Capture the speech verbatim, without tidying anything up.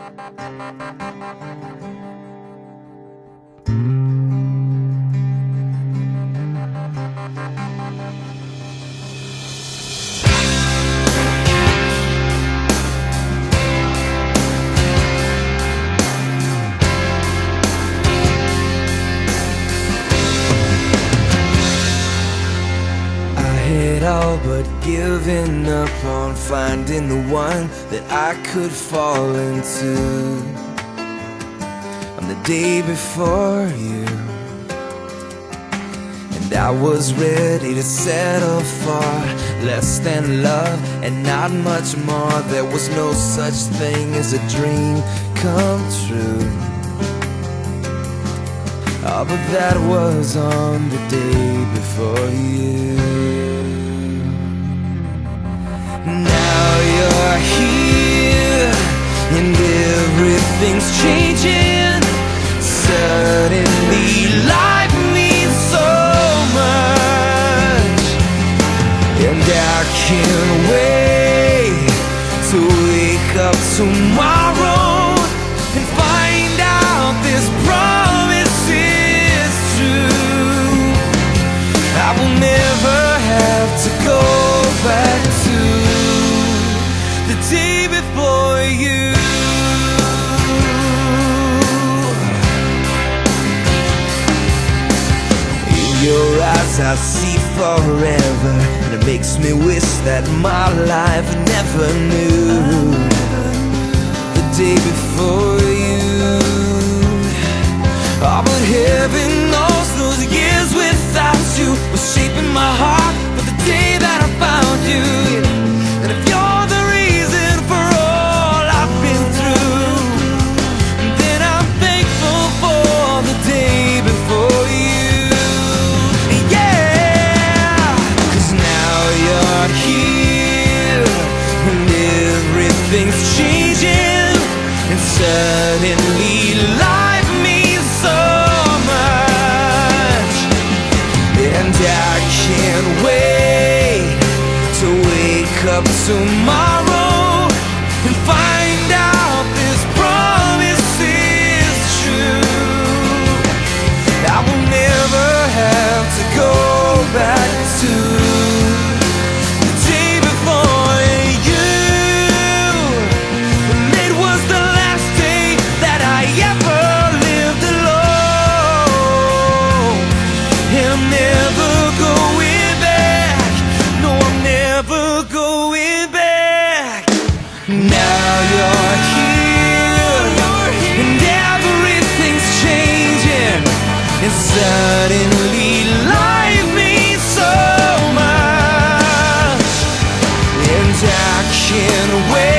All but giving up on finding the one that I could fall into. On the day before you, and I was ready to settle for less than love and not much more. There was no such thing as a dream come true. Oh, but that was on the day before you. Now you're here and everything's changing. Suddenly life means so much, and I can't wait to wake up tomorrow and find out this promise is true. I will never have to go back to the day before you. In your eyes I see forever, and it makes me wish that my life never knew the day before you. Oh, but heaven knows those years without you were shaping my heart for the day that I found you. And if you're the reason for all I've been through, then I'm thankful for the day before you. Yeah, 'cause now you're here and everything's changing, and suddenly life means so much, and I can't wait to wake up tomorrow and find out this promise is true. I will never have to go back to the day before you. And it was the last day that I ever lived alone, and I'm never going back. No, I'm never going back. Now you're here and everything's changing, and suddenly life means so much, and I can't wait